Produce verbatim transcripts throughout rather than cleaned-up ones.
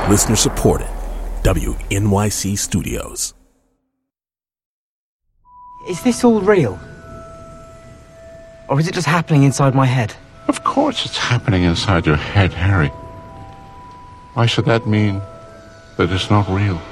Listener supported. W N Y C Studios. Is this all real? Or is it just happening inside my head? Of course it's happening inside your head, Harry. Why should that mean that it's not real?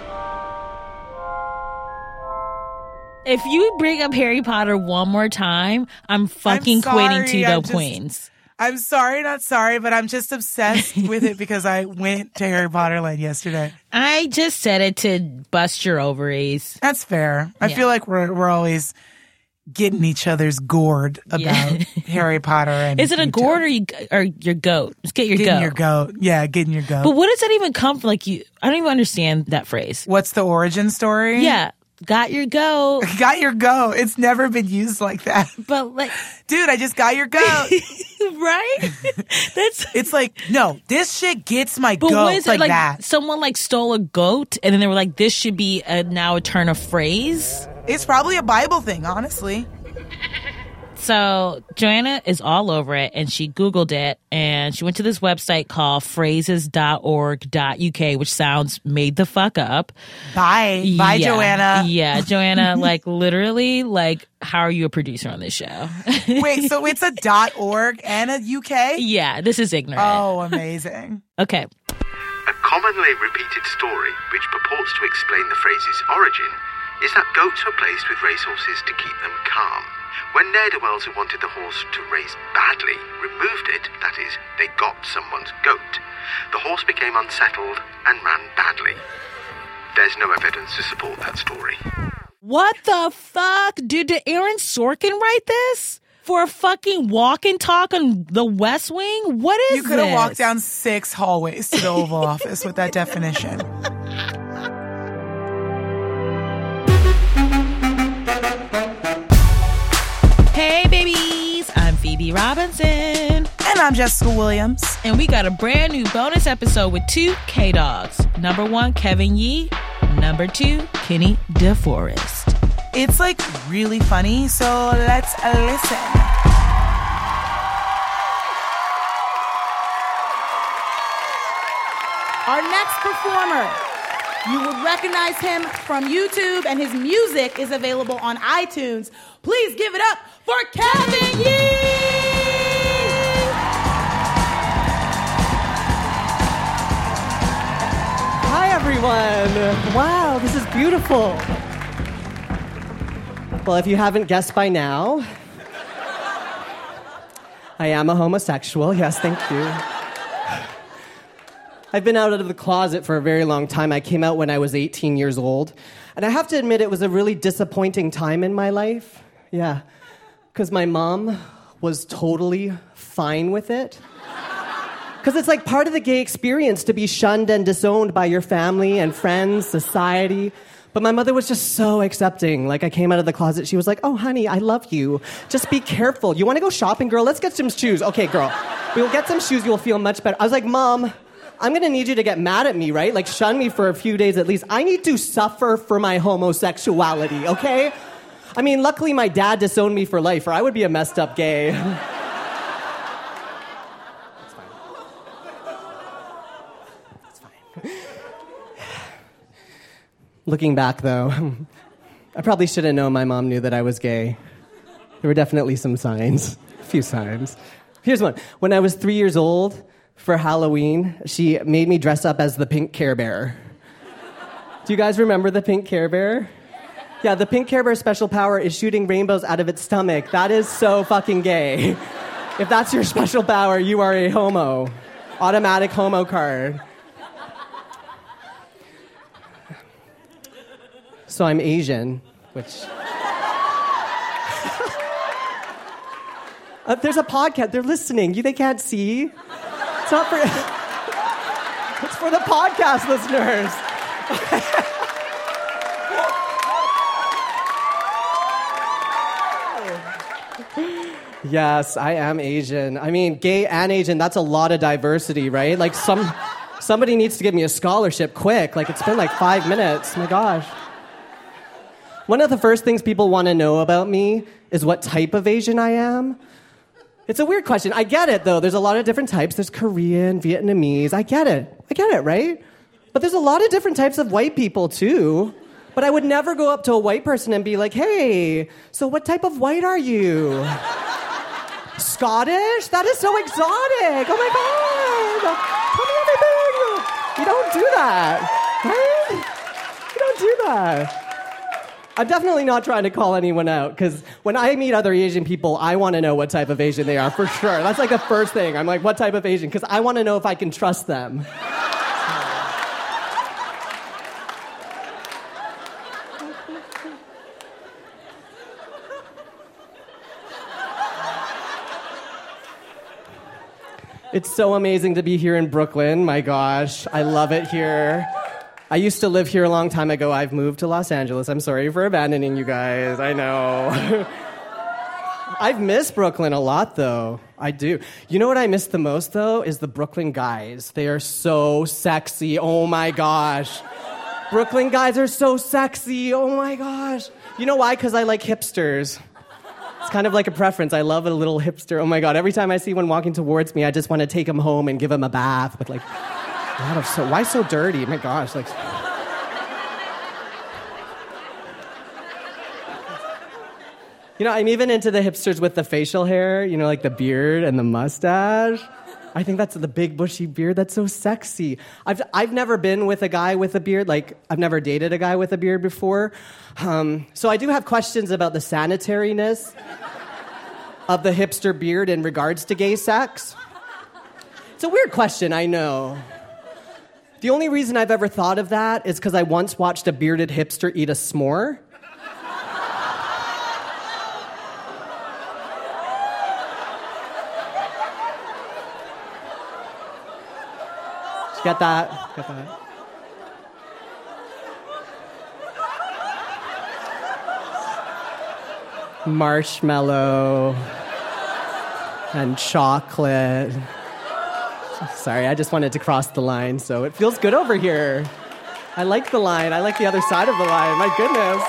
If you bring up Harry Potter one more time, I'm fucking I'm sorry, quitting Two I'm Dope just- Queens. I'm sorry, not sorry, but I'm just obsessed with it because I went to Harry Potter Land yesterday. I just said it to bust your ovaries. That's fair. I Yeah. feel like we're we're always getting each other's gourd about Yeah. Harry Potter. And Is it a Utah. gourd or, you, or your goat? Just get your Getting goat. your goat. Yeah, getting your goat. But what does that even come from? Like you, I don't even understand that phrase. What's the origin story? Yeah, got your goat. Got your goat. It's never been used like that. But like, Dude, I just got your goat. right? That's. It's like, no, this shit gets my But goat what is like, it like? that. Someone like stole a goat, and then they were like, "This should be a, now a turn of phrase." It's probably a Bible thing, honestly. So Joanna is all over it, and she Googled it, and she went to this website called phrases dot org dot U K, which sounds made the fuck up. Bye. Bye, Yeah. Joanna. Yeah, Joanna, like literally, like, how are you a producer on this show? Wait, so it's a .org and a U K? Yeah, this is ignorant. Oh, amazing. Okay. A commonly repeated story which purports to explain the phrase's origin is that goats were placed with racehorses to keep them calm. When ne'er-do-wells who wanted the horse to race badly removed it, that is, they got someone's goat, the horse became unsettled and ran badly. There's no evidence to support that story. What the fuck? Dude, did Aaron Sorkin write this? For a fucking walk and talk on the West Wing? What is You could have this? walked down six hallways to the Oval Office with that definition. Hey, babies. I'm Phoebe Robinson. And I'm Jessica Williams. And we got a brand new bonus episode with two K-Dogs. Number one, Kevin Yee. Number two, Kenny DeForest. It's like really funny, so let's listen. Our next performer, you would recognize him from YouTube, and his music is available on iTunes. Please give it up for Kevin Yee! Hi, everyone. Wow, this is beautiful. Well, if you haven't guessed by now, I am a homosexual. Yes, thank you. I've been out of the closet for a very long time. I came out when I was eighteen years old. And I have to admit, it was a really disappointing time in my life. Yeah. Because my mom was totally fine with it. Because it's like part of the gay experience to be shunned and disowned by your family and friends, society. But my mother was just so accepting. Like, I came out of the closet, she was like, oh, honey, I love you. Just be careful. You want to go shopping, girl? Let's get some shoes. Okay, girl. We'll get some shoes, you'll feel much better. I was like, Mom, I'm going to need you to get mad at me, right? Like, shun me for a few days at least. I need to suffer for my homosexuality, okay? I mean, luckily my dad disowned me for life, or I would be a messed up gay. Looking back, though, I probably should have known my mom knew that I was gay. There were definitely some signs, a few signs. Here's one. When I was three years old, for Halloween, she made me dress up as the pink Care Bear. Do you guys remember the pink Care Bear? Yeah, the pink Care Bear's special power is shooting rainbows out of its stomach. That is so fucking gay. If that's your special power, you are a homo. Automatic homo card. So I'm Asian, which... uh, there's a podcast. They're listening. You, they can't see. It's not for... It's for the podcast listeners. Yes, I am Asian. I mean, gay and Asian, that's a lot of diversity, right? Like, some somebody needs to give me a scholarship quick. Like, it's been like five minutes. My gosh. One of the first things people want to know about me is what type of Asian I am. It's a weird question. I get it, though. There's a lot of different types. There's Korean, Vietnamese. I get it. I get it, right? But there's a lot of different types of white people, too. But I would never go up to a white person and be like, hey, so what type of white are you? Scottish? That is so exotic. Oh, my God. Tell me everything. You don't do that, right? You don't do that. I'm definitely not trying to call anyone out, because when I meet other Asian people, I want to know what type of Asian they are, for sure. That's like the first thing. I'm like, what type of Asian? Because I want to know if I can trust them. It's so amazing to be here in Brooklyn. My gosh, I love it here. I used to live here a long time ago. I've moved to Los Angeles. I'm sorry for abandoning you guys. I know. I've missed Brooklyn a lot, though. I do. You know what I miss the most, though, is the Brooklyn guys. They are so sexy. Oh, my gosh. Brooklyn guys are so sexy. Oh, my gosh. You know why? Because I like hipsters. It's kind of like a preference. I love a little hipster. Oh, my God. Every time I see one walking towards me, I just want to take him home and give him a bath with, like... A lot of so, why so dirty? My gosh, like... You know, I'm even into the hipsters with the facial hair, you know, like the beard and the mustache. I think that's the big bushy beard. That's so sexy. I've I've never been with a guy with a beard. Like, I've never dated a guy with a beard before. Um, so I do have questions about the sanitariness of the hipster beard in regards to gay sex. It's a weird question, I know. The only reason I've ever thought of that is because I once watched a bearded hipster eat a s'more. Did you get that? Get that? Marshmallow and chocolate. Sorry, I just wanted to cross the line, so it feels good over here. I like the line. I like the other side of the line. My goodness.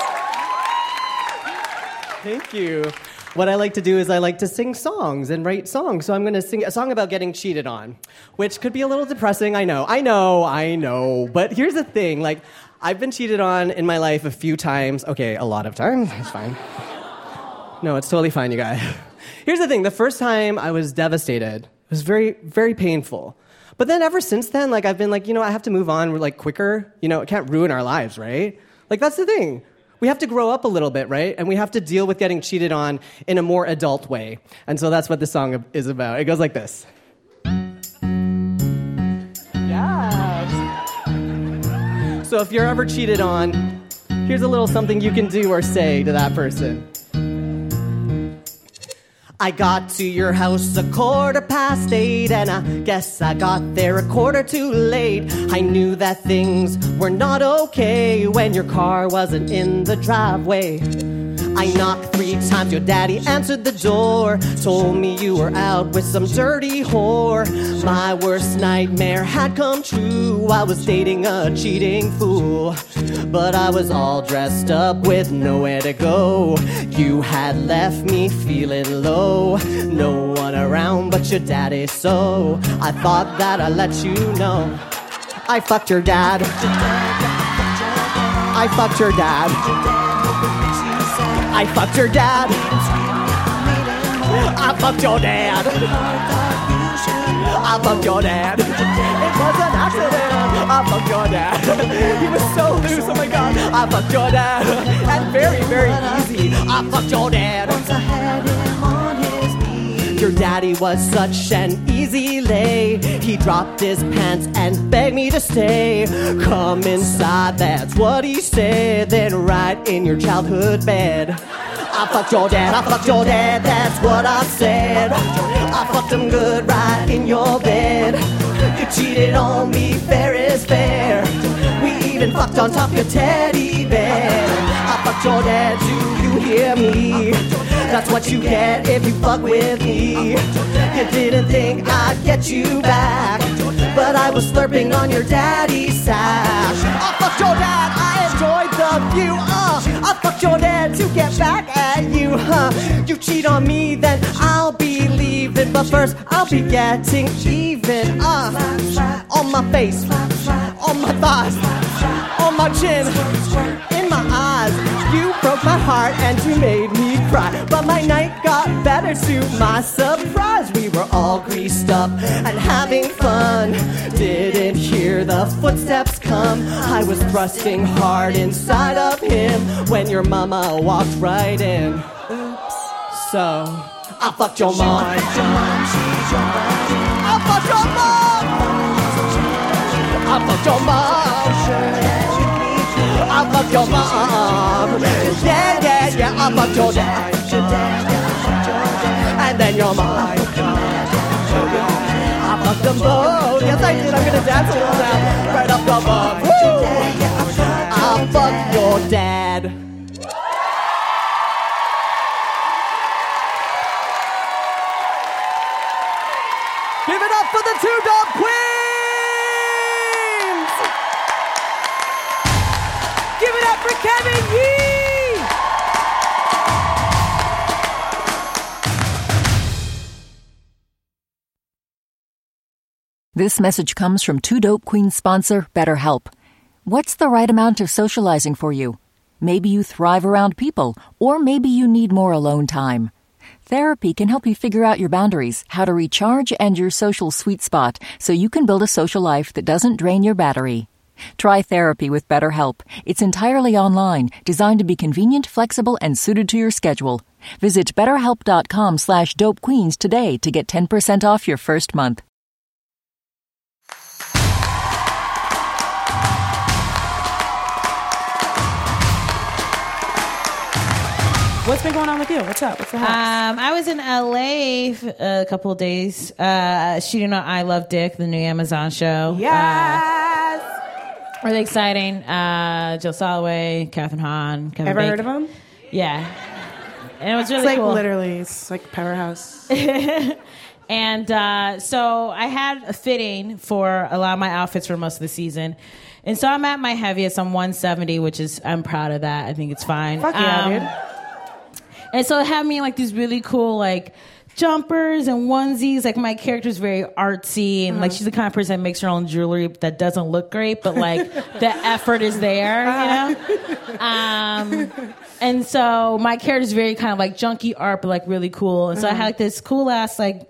Thank you. What I like to do is I like to sing songs and write songs. So I'm going to sing a song about getting cheated on, which could be a little depressing. I know, I know, I know. But here's the thing. Like, I've been cheated on in my life a few times. Okay, a lot of times. It's fine. No, it's totally fine, you guys. Here's the thing. The first time I was devastated. It was very, very painful. But then ever since then, like, I've been like, you know, I have to move on, like, quicker. You know, it can't ruin our lives, right? Like, that's the thing. We have to grow up a little bit, right? And we have to deal with getting cheated on in a more adult way. And so that's what this song is about. It goes like this. Yes. So if you're ever cheated on, here's a little something you can do or say to that person. I got to your house a quarter past eight, and I guess I got there a quarter too late. I knew that things were not okay when your car wasn't in the driveway. I knocked three times, your daddy answered the door, told me you were out with some dirty whore. My worst nightmare had come true, I was dating a cheating fool. But I was all dressed up with nowhere to go. You had left me feeling low, no one around but your daddy, so I thought that I'd let you know. I fucked your dad. I fucked your dad. I fucked your dad. I fucked your dad. I fucked your dad. It was an accident. I fucked your dad. He was so loose, oh my God. I fucked your dad. And very, very easy. I fucked your dad. Once I had him on his knees. Your daddy was such an easy lay. He dropped his pants and begged me to stay. Come inside, that's what he said. Then right in your childhood bed. I fucked your dad, I fucked your dad, that's what I said. I fucked him good right in your bed. You cheated on me, fair is fair. We even fucked on top of your teddy bear. I fucked your dad, do you hear me? That's what you get if you fuck with me. You didn't think I'd get you back, but I was slurping on your daddy's sash. I fucked your dad, I enjoyed the view. Uh, I fucked your dad to get back at you, huh? You cheat on me, then I'll be leaving. But first, I'll be getting even. Uh, on my face, on on my thighs, on my chin, in my eyes. You broke my heart and you made me cry. But my night got better to my surprise. We were all greased up and having fun. Didn't hear the footsteps come. I was thrusting hard inside of him when your mama walked right in. Oops. So I fucked your mom. I fucked your mom. I fucked your mom. I fucked your mom. Yeah, yeah, yeah. I fucked your dad. And then your mom. I fucked them both. Yes, I did. I'm gonna dance a little now. Right up the bum. Woo! I fucked your dad. Give it up for the Two Dope Queens! Give it up for Kevin Yee! This message comes from Two Dope Queens sponsor, BetterHelp. What's the right amount of socializing for you? Maybe you thrive around people, or maybe you need more alone time. Therapy can help you figure out your boundaries, how to recharge, and your social sweet spot so you can build a social life that doesn't drain your battery. Try therapy with BetterHelp. It's entirely online, designed to be convenient, flexible, and suited to your schedule. Visit betterhelp.com slash dopequeens today to get ten percent off your first month. What's been going on with you? What's up? What's the house? Um, I was in L A f- a couple of days uh, shooting on I Love Dick, the new Amazon show. Yes! Uh, really exciting. Uh, Jill Soloway, Catherine Hahn, Kevin Ever Bacon. heard of him? Yeah. And it was really It's like cool. literally, it's like Powerhouse. And uh, so I had a fitting for a lot of my outfits for most of the season. And so I'm at my heaviest. I'm one seventy, which is, I'm proud of that. I think it's fine. Fuck yeah, Um, dude. And so it had me in like these really cool like jumpers and onesies. Like my character's very artsy and like she's the kind of person that makes her own jewelry that doesn't look great, but like the effort is there, you know? Um, and so my character's very kind of like junky art, but like really cool. And so I had like this cool ass like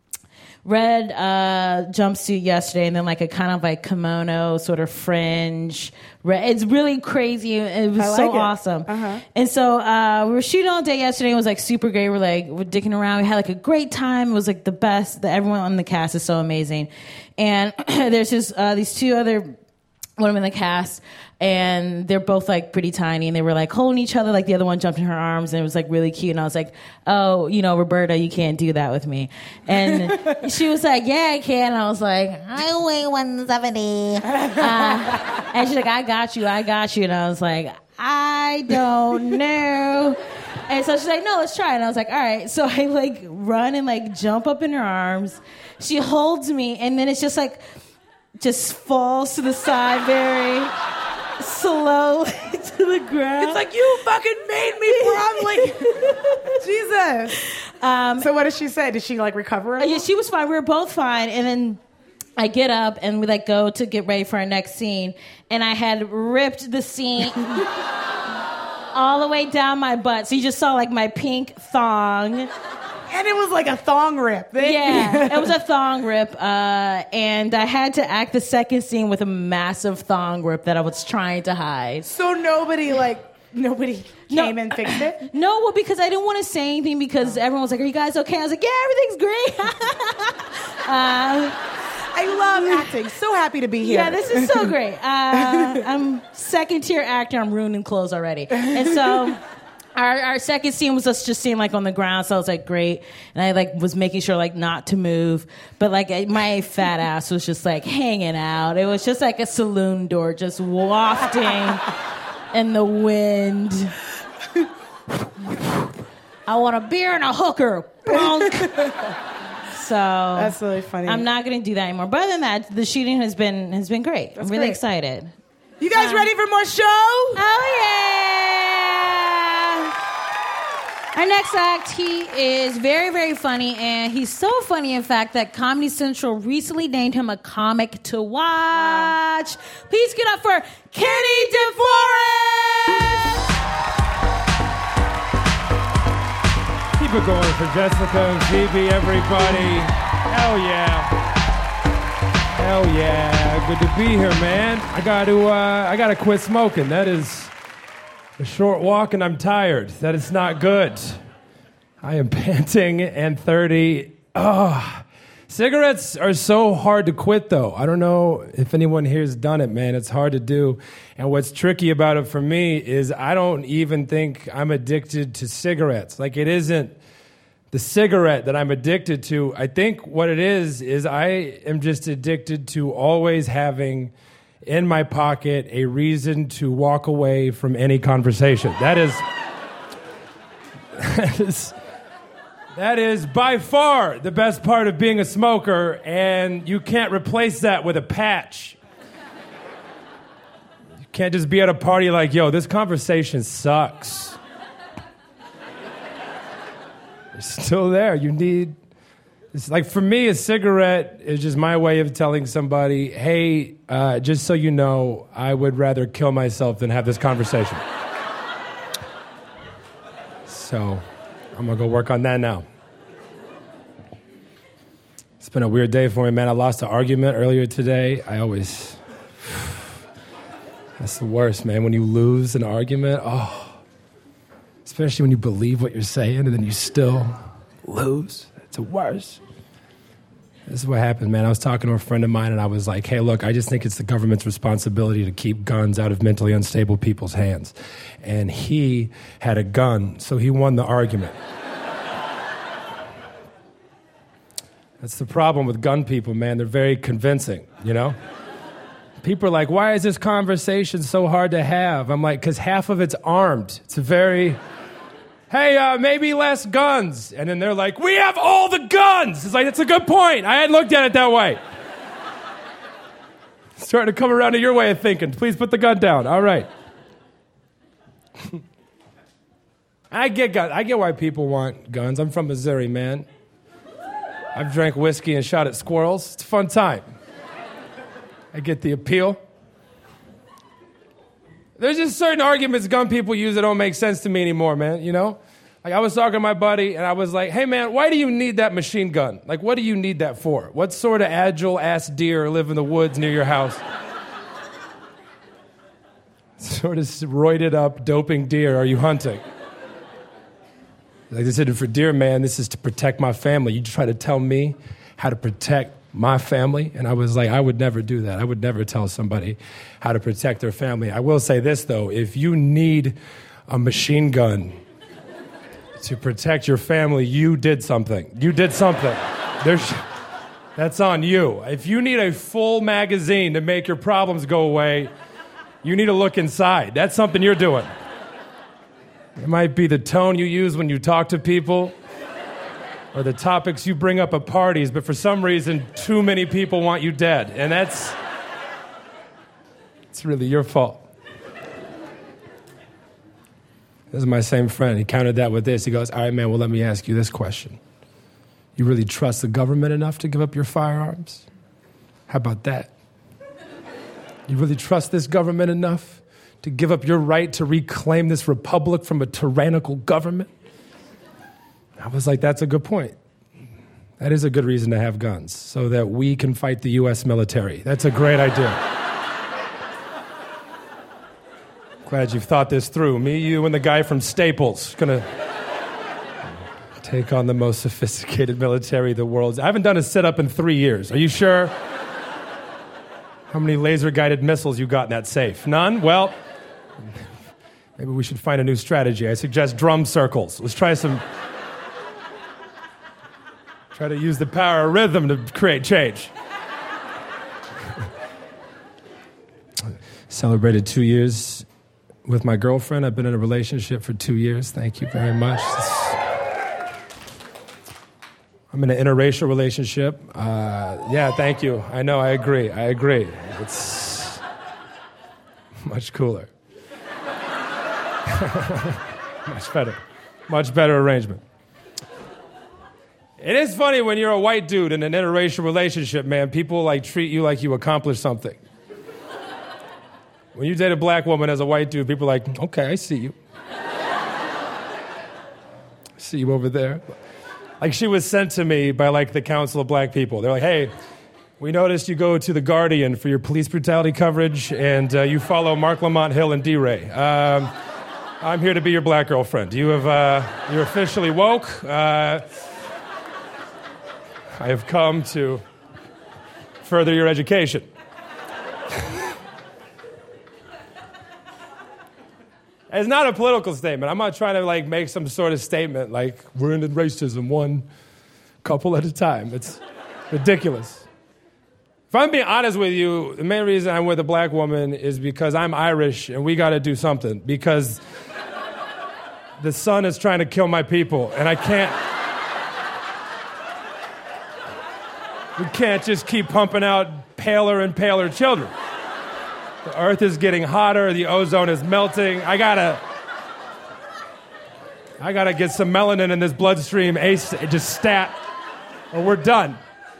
red uh, jumpsuit yesterday, and then like a kind of like kimono sort of fringe. Red. It's really crazy. It was I like so it. awesome. Uh-huh. And so uh, we were shooting all day yesterday. It was like super great. We're like we're dicking around. We had like a great time. It was like the best. The, everyone on the cast is so amazing. And there's just uh, these two other women in the cast, and they're both like pretty tiny, and they were like holding each other, like the other one jumped in her arms, and it was like really cute. And I was like, oh, you know, Roberta, you can't do that with me. And she was like, yeah, I can. And I was like, I weigh one seventy. Uh, and she's like, I got you, I got you. And I was like, I don't know. And so she's like, no, let's try it. And I was like, all right. So I like run and like jump up in her arms. She holds me, and then it's just like, just falls to the side very slowly to the ground. It's like, you fucking made me, bro. I'm like, Jesus. Um, so what did she say? Did she like recover it? yeah, she was fine. We were both fine. And then I get up and we like go to get ready for our next scene. And I had ripped the scene all the way down my butt. So you just saw like my pink thong. And it was like a thong rip. Yeah, it was a thong rip. Uh, and I had to act the second scene with a massive thong rip that I was trying to hide. So nobody like, nobody No. came and fixed it? No, well, because I didn't want to say anything because everyone was like, are you guys okay? I was like, yeah, everything's great. uh, I love acting. So happy to be here. yeah, this is so great. Uh, I'm second tier actor. I'm ruining clothes already. And so our, our second scene was us just seeing like on the ground. So I was like, great. And I like was making sure like not to move. But like my fat ass was just like hanging out. It was just like a saloon door just wafting in the wind. I want a beer and a hooker. Bonk. So That's really funny. I'm not going to do that anymore. But other than that, the shooting has been has been great. That's I'm really great. excited. You guys Um, ready for more show? Oh yeah! Our next act, he is very, very funny, and he's so funny, in fact, that Comedy Central recently named him a comic to watch. Wow. Please get up for Kenny DeForest! Keep it going for Jessica and Phoebe, everybody. Hell yeah. Hell yeah. Good to be here, man. I got to, uh, I got to quit smoking. That is a short walk and I'm tired. That is not good. I am panting and thirty. Oh, cigarettes are so hard to quit, though. I don't know if anyone here has done it, man. It's hard to do. And what's tricky about it for me is I don't even think I'm addicted to cigarettes. Like, it isn't the cigarette that I'm addicted to. I think what it is, is I am just addicted to always having in my pocket a reason to walk away from any conversation. That is, that is, that is by far the best part of being a smoker, and you can't replace that with a patch. You can't just be at a party like, yo, this conversation sucks. You're still there. You need... It's like, for me, a cigarette is just my way of telling somebody, hey, uh, just so you know, I would rather kill myself than have this conversation. So, I'm going to go work on that now. It's been a weird day for me, man. I lost an argument earlier today. I always... That's the worst, man. When you lose an argument, oh. Especially when you believe what you're saying and then you still lose. It's the worst. This is what happened, man. I was talking to a friend of mine, and I was like, hey, look, I just think it's the government's responsibility to keep guns out of mentally unstable people's hands. And he had a gun, so he won the argument. That's the problem with gun people, man. They're very convincing, you know? People are like, why is this conversation so hard to have? I'm like, because half of it's armed. It's a very... Hey, uh, maybe less guns. And then they're like, we have all the guns. It's like, that's a good point. I hadn't looked at it that way. Starting to come around to your way of thinking. Please put the gun down. All right. I get guns. I get why people want guns. I'm from Missouri, man. I've drank whiskey and shot at squirrels. It's a fun time. I get the appeal. There's just certain arguments gun people use that don't make sense to me anymore, man, you know? Like, I was talking to my buddy, and I was like, hey, man, why do you need that machine gun? Like, what do you need that for? What sort of agile-ass deer live in the woods near your house? Sort of roided-up, doping deer are you hunting? Like, this isn't for deer, man. This is to protect my family. You try to tell me how to protect my family? And I was like, I would never do that. I would never tell somebody how to protect their family. I will say this, though. If you need a machine gun to protect your family, you did something. You did something. There's, that's on you. If you need a full magazine to make your problems go away, you need to look inside. That's something you're doing. It might be the tone you use when you talk to people, or the topics you bring up at parties, but for some reason, too many people want you dead. And that's... it's really your fault. This is my same friend. He countered that with this. He goes, all right, man, well, let me ask you this question. You really trust the government enough to give up your firearms? How about that? You really trust this government enough to give up your right to reclaim this republic from a tyrannical government? I was like, that's a good point. That is a good reason to have guns, so that we can fight the U S military. That's a great idea. Glad you've thought this through. Me, you, and the guy from Staples. Gonna take on the most sophisticated military the world's... I haven't done a sit-up in three years. Are you sure? How many laser-guided missiles you got in that safe? None? Well, maybe we should find a new strategy. I suggest drum circles. Let's try some... Try to use the power of rhythm to create change. Celebrated two years with my girlfriend. I've been in a relationship for two years. Thank you very much. I'm in an interracial relationship. Uh, yeah, thank you. I know, I agree. I agree. It's much cooler. Much better. Much better arrangement. It is funny when you're a white dude in an interracial relationship, man. People like treat you like you accomplished something. When you date a black woman as a white dude, people are like, okay, I see you. I see you over there. Like, she was sent to me by, like, the Council of Black People. They're like, hey, we noticed you go to The Guardian for your police brutality coverage, and uh, you follow Mark Lamont Hill and D-Ray. Um, I'm here to be your black girlfriend. You have, uh, you're officially woke. Uh, I have come to further your education. It's not a political statement. I'm not trying to like make some sort of statement like we're into racism one couple at a time. It's ridiculous. If I'm being honest with you, the main reason I'm with a black woman is because I'm Irish and we got to do something because the sun is trying to kill my people and I can't. We can't just keep pumping out paler and paler children. The earth is getting hotter, the ozone is melting. I gotta, I gotta get some melanin in this bloodstream, ace, just stat, or we're done.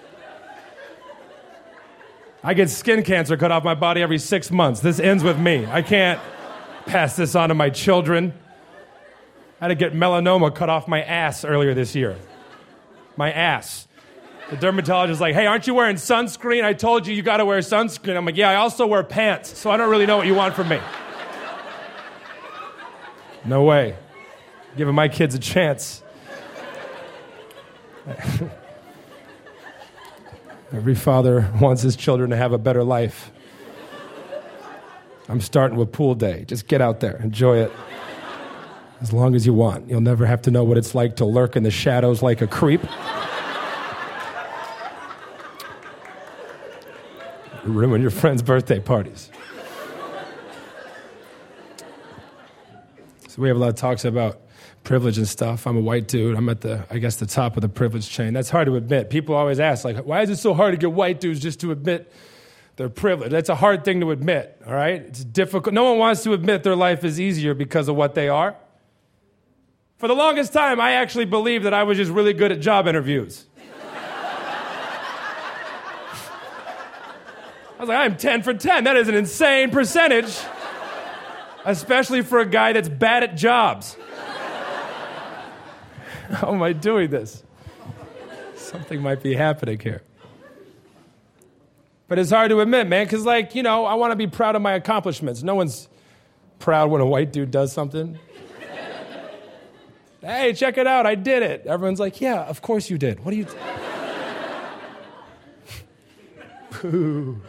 I get skin cancer cut off my body every six months. This ends with me. I can't pass this on to my children. I had to get melanoma cut off my ass earlier this year. My ass. The dermatologist is like, hey, aren't you wearing sunscreen? I told you you got to wear sunscreen. I'm like, yeah, I also wear pants, so I don't really know what you want from me. No way. Giving my kids a chance. Every father wants his children to have a better life. I'm starting with pool day. Just get out there. Enjoy it. As long as you want. You'll never have to know what it's like to lurk in the shadows like a creep. Ruin your friends' birthday parties. So we have a lot of talks about privilege and stuff. I'm a white dude. I'm at the, I guess, the top of the privilege chain. That's hard to admit. People always ask, like, why is it so hard to get white dudes just to admit their privilege? That's a hard thing to admit, all right? It's difficult. No one wants to admit their life is easier because of what they are. For the longest time, I actually believed that I was just really good at job interviews. I was like, I'm ten for ten. That is an insane percentage, especially for a guy that's bad at jobs. How am I doing this? Something might be happening here. But it's hard to admit, man, because, like, you know, I want to be proud of my accomplishments. No one's proud when a white dude does something. Hey, check it out, I did it. Everyone's like, yeah, of course you did. What do you do? Boo.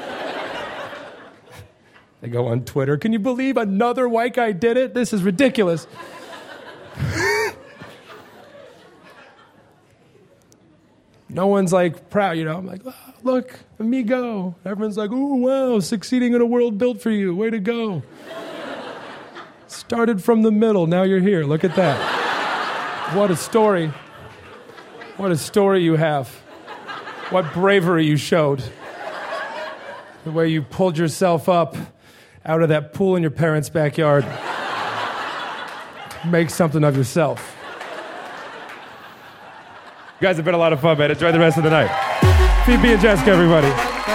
They go on Twitter, can you believe another white guy did it? This is ridiculous. No one's like proud, you know. I'm like, oh, look, amigo. Everyone's like, oh, wow, succeeding in a world built for you. Way to go. Started from the middle, now you're here. Look at that. What a story. What a story you have. What bravery you showed. The way you pulled yourself up out of that pool in your parents' backyard. Make something of yourself. You guys have been a lot of fun, man. Enjoy the rest of the night. Phoebe and Jessica, everybody.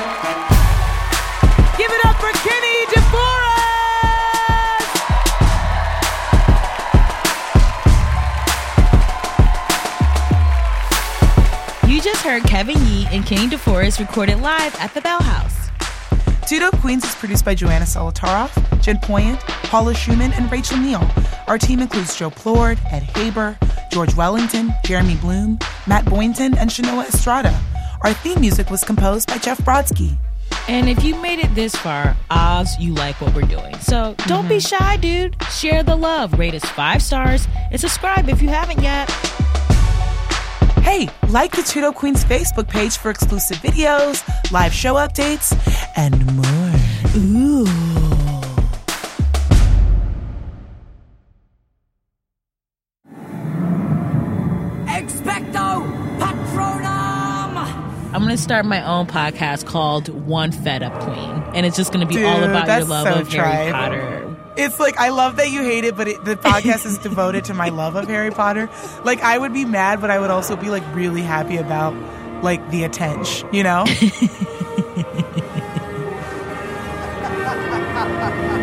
Give it up for Kenny DeForest! You just heard Kevin Yee and Kenny DeForest recorded live at the Bell House. Two Dope Queens is produced by Joanna Solitaroff, Jen Poyant, Paula Schumann, and Rachel Neal. Our team includes Joe Plord, Ed Haber, George Wellington, Jeremy Bloom, Matt Boynton, and Shanoa Estrada. Our theme music was composed by Jeff Brodsky. And if you made it this far, odds you like what we're doing. So don't mm-hmm. be shy, dude. Share the love. Rate us five stars and subscribe if you haven't yet. Hey, like the Two Dope Queens Facebook page for exclusive videos, live show updates, and more. Ooh. Expecto Patronum! I'm going to start my own podcast called One Fed Up Queen. And it's just going to be Dude, all about your love so of Harry tribal. Potter. It's like, I love that you hate it, but it, the podcast is devoted to my love of Harry Potter. Like, I would be mad, but I would also be, like, really happy about, like, the attention, you know?